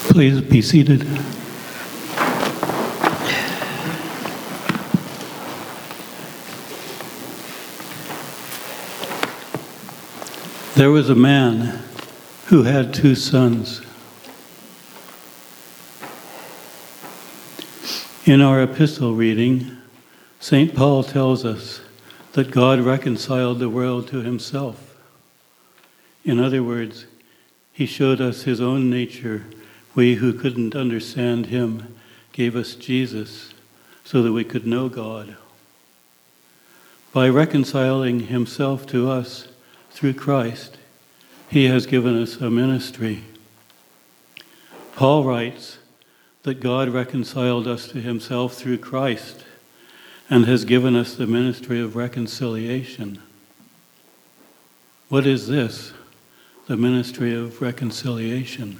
Please be seated. There was a man who had 2 sons. In our epistle reading, St. Paul tells us that God reconciled the world to himself. In other words, he showed us his own nature. We who couldn't understand him gave us Jesus so that we could know God. By reconciling himself to us through Christ, he has given us a ministry. Paul writes that God reconciled us to himself through Christ and has given us the ministry of reconciliation. What is this, the ministry of reconciliation?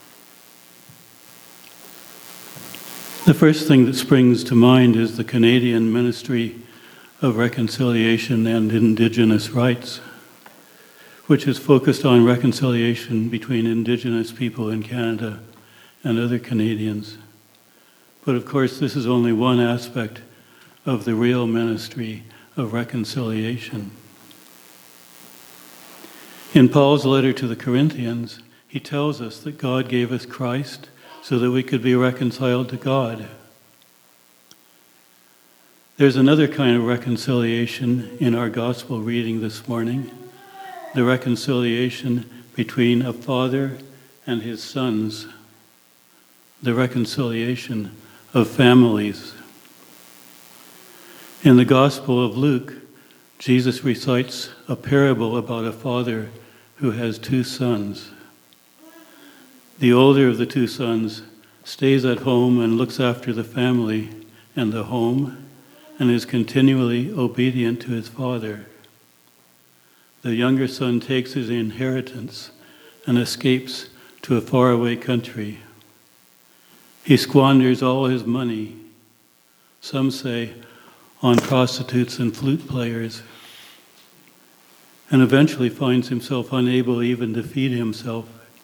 The first thing that springs to mind is the Canadian Ministry of Reconciliation and Indigenous Rights, which is focused on reconciliation between Indigenous people in Canada and other Canadians. But of course, this is only one aspect of the real ministry of reconciliation. In Paul's letter to the Corinthians, he tells us that God gave us Christ so that we could be reconciled to God. There's another kind of reconciliation in our gospel reading this morning, the reconciliation between a father and his sons, the reconciliation of families. In the Gospel of Luke, Jesus recites a parable about a father who has 2 sons. The older of the 2 sons stays at home and looks after the family and the home and is continually obedient to his father. The younger son takes his inheritance and escapes to a faraway country. He squanders all his money, some say on prostitutes and flute players, and eventually finds himself unable even to feed himself.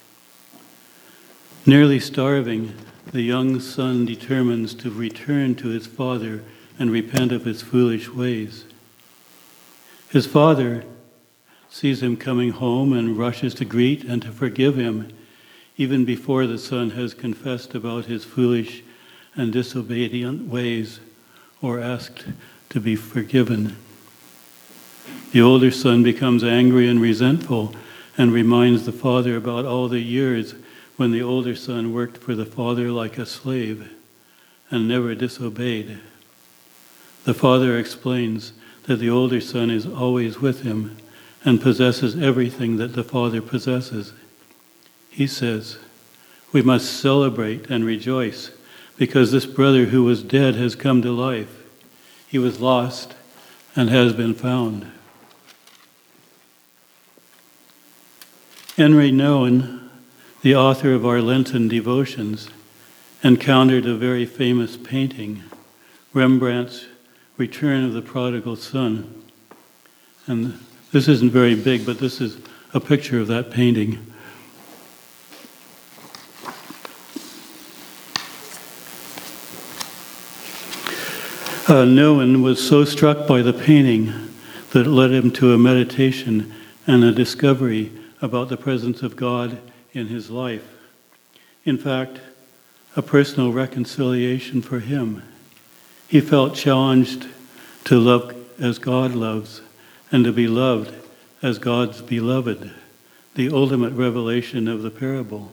Nearly starving, the young son determines to return to his father and repent of his foolish ways. His father sees him coming home and rushes to greet and to forgive him, even before the son has confessed about his foolish and disobedient ways or asked to be forgiven. The older son becomes angry and resentful and reminds the father about all the years when the older son worked for the father like a slave and never disobeyed. The father explains that the older son is always with him and possesses everything that the father possesses. He says, "We must celebrate and rejoice because this brother who was dead has come to life. He was lost and has been found." Henry Nouwen, the author of our Lenten devotions, encountered a very famous painting, Rembrandt's Return of the Prodigal Son. And this isn't very big, but this is a picture of that painting. Nouwen was so struck by the painting that it led him to a meditation and a discovery about the presence of God in his life. In fact, a personal reconciliation for him. He felt challenged to love as God loves and to be loved as God's beloved, the ultimate revelation of the parable.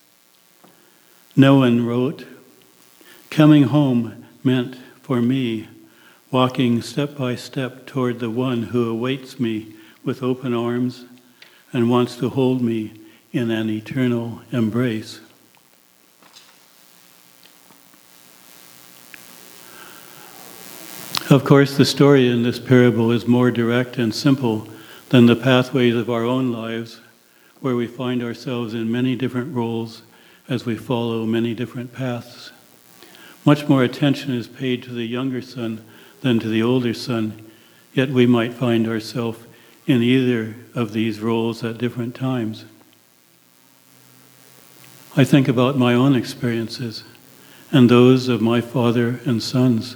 Nouwen wrote, "Coming home meant, for me, walking step by step toward the one who awaits me with open arms and wants to hold me in an eternal embrace." Of course, the story in this parable is more direct and simple than the pathways of our own lives, where we find ourselves in many different roles as we follow many different paths. Much more attention is paid to the younger son than to the older son, yet we might find ourselves in either of these roles at different times. I think about my own experiences and those of my father and sons.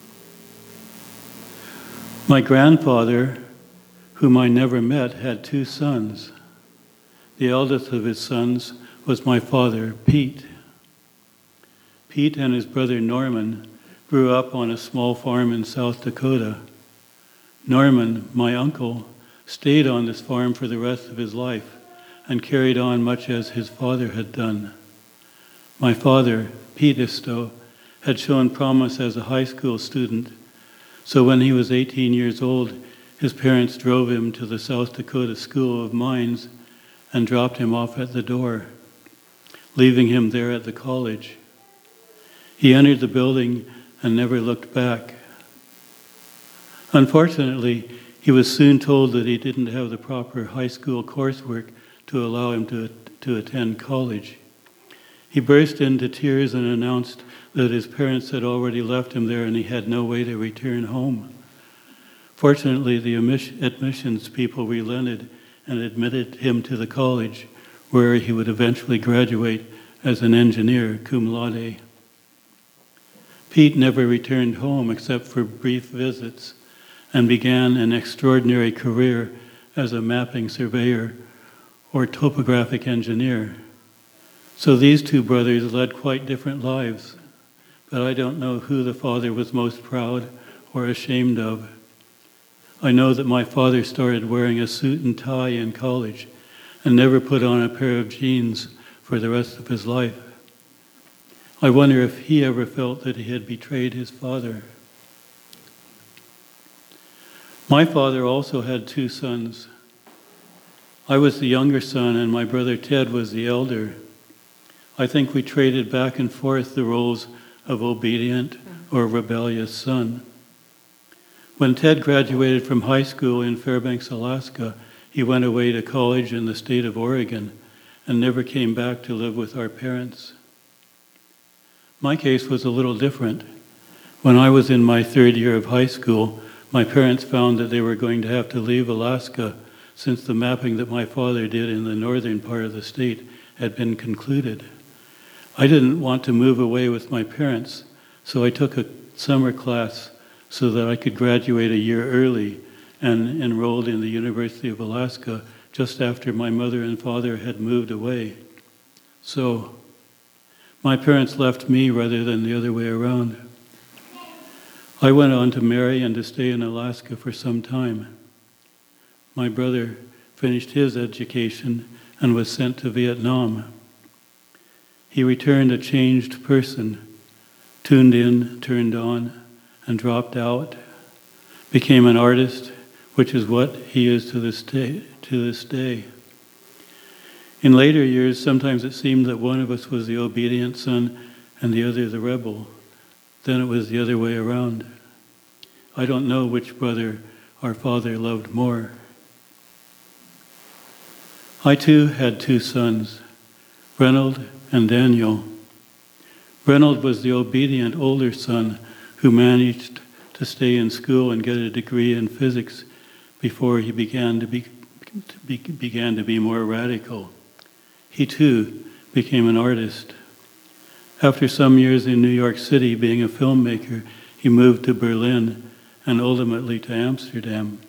My grandfather, whom I never met, had 2 sons. The eldest of his sons was my father, Pete. Pete and his brother Norman grew up on a small farm in South Dakota. Norman, my uncle, stayed on this farm for the rest of his life and carried on much as his father had done. My father, Pete Isto, had shown promise as a high school student, so when he was 18 years old, his parents drove him to the South Dakota School of Mines and dropped him off at the door, leaving him there at the college. He entered the building and never looked back. Unfortunately, he was soon told that he didn't have the proper high school coursework to allow him to attend college. He burst into tears and announced that his parents had already left him there and he had no way to return home. Fortunately, the admissions people relented and admitted him to the college, where he would eventually graduate as an engineer, cum laude. Pete never returned home except for brief visits and began an extraordinary career as a mapping surveyor or topographic engineer. So these 2 brothers led quite different lives, but I don't know who the father was most proud or ashamed of. I know that my father started wearing a suit and tie in college and never put on a pair of jeans for the rest of his life. I wonder if he ever felt that he had betrayed his father. My father also had 2 sons. I was the younger son and my brother Ted was the elder. I think we traded back and forth the roles of obedient or rebellious son. When Ted graduated from high school in Fairbanks, Alaska, he went away to college in the state of Oregon and never came back to live with our parents. My case was a little different. When I was in my 3rd year of high school, my parents found that they were going to have to leave Alaska since the mapping that my father did in the northern part of the state had been concluded. I didn't want to move away with my parents, so I took a summer class so that I could graduate a year early and enrolled in the University of Alaska just after my mother and father had moved away. So my parents left me rather than the other way around. I went on to marry and to stay in Alaska for some time. My brother finished his education and was sent to Vietnam. He returned a changed person, tuned in, turned on, and dropped out, became an artist, which is what he is to this day. In later years, sometimes it seemed that one of us was the obedient son and the other the rebel. Then it was the other way around. I don't know which brother our father loved more. I too had 2 sons, Reynold and Daniel. Reynold was the obedient older son who managed to stay in school and get a degree in physics before he began to be more radical. He too became an artist. After some years in New York City being a filmmaker, he moved to Berlin and ultimately to Amsterdam.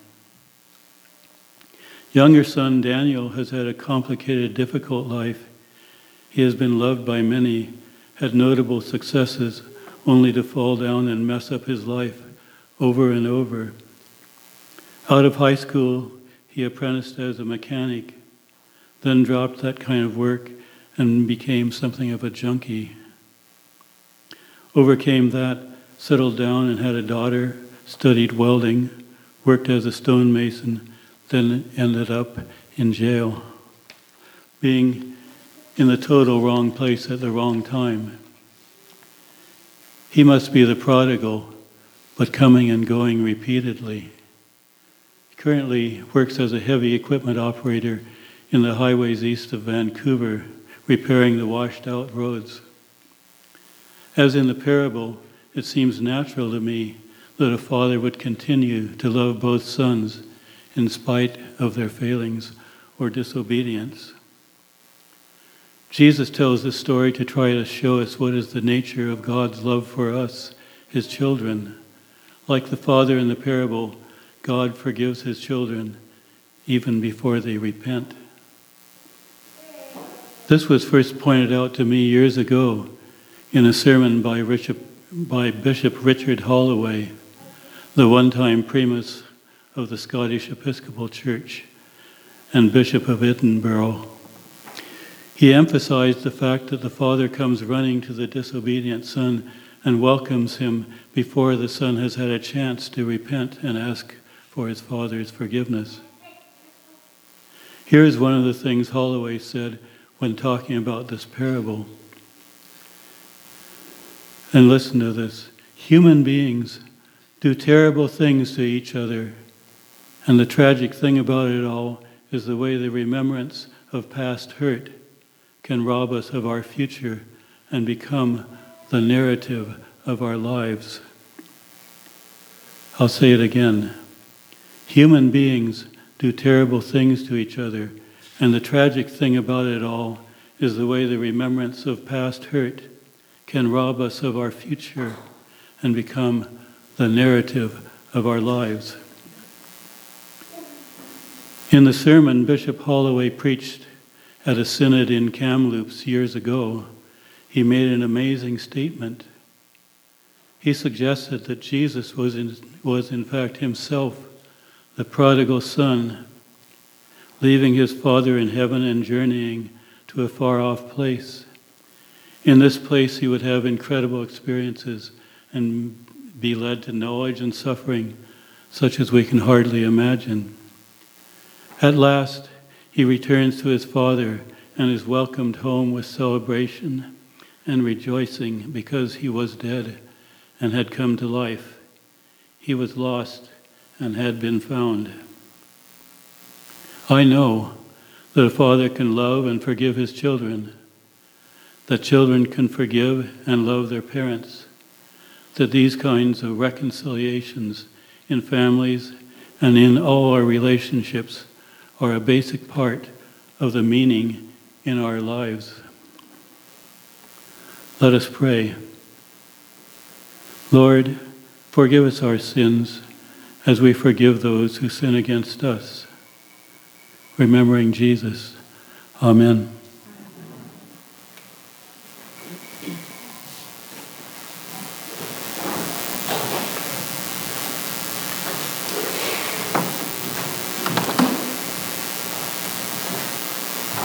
Younger son Daniel has had a complicated, difficult life. He has been loved by many, had notable successes, only to fall down and mess up his life over and over. Out of high school, he apprenticed as a mechanic, then dropped that kind of work and became something of a junkie. Overcame that, settled down and had a daughter, studied welding, worked as a stonemason, then ended up in jail, being in the total wrong place at the wrong time. He must be the prodigal, but coming and going repeatedly. He currently works as a heavy equipment operator in the highways east of Vancouver, repairing the washed out roads. As in the parable, it seems natural to me that a father would continue to love both sons in spite of their failings or disobedience. Jesus tells this story to try to show us what is the nature of God's love for us, his children. Like the father in the parable, God forgives his children even before they repent. This was first pointed out to me years ago in a sermon by Bishop Richard Holloway, the one-time primus of the Scottish Episcopal Church and Bishop of Edinburgh. He emphasized the fact that the father comes running to the disobedient son and welcomes him before the son has had a chance to repent and ask for his father's forgiveness. Here is one of the things Holloway said when talking about this parable. And listen to this. Human beings do terrible things to each other, and the tragic thing about it all is the way the remembrance of past hurt can rob us of our future and become the narrative of our lives. I'll say it again. Human beings do terrible things to each other, and the tragic thing about it all is the way the remembrance of past hurt can rob us of our future and become the narrative of our lives. In the sermon Bishop Holloway preached at a synod in Kamloops years ago, he made an amazing statement. He suggested that Jesus was in fact himself the prodigal son, leaving his Father in heaven and journeying to a far-off place. In this place he would have incredible experiences and be led to knowledge and suffering such as we can hardly imagine. At last, he returns to his Father and is welcomed home with celebration and rejoicing because he was dead and had come to life. He was lost and had been found. I know that a father can love and forgive his children, that children can forgive and love their parents, that these kinds of reconciliations in families and in all our relationships are a basic part of the meaning in our lives. Let us pray. Lord, forgive us our sins as we forgive those who sin against us. Remembering Jesus. Amen.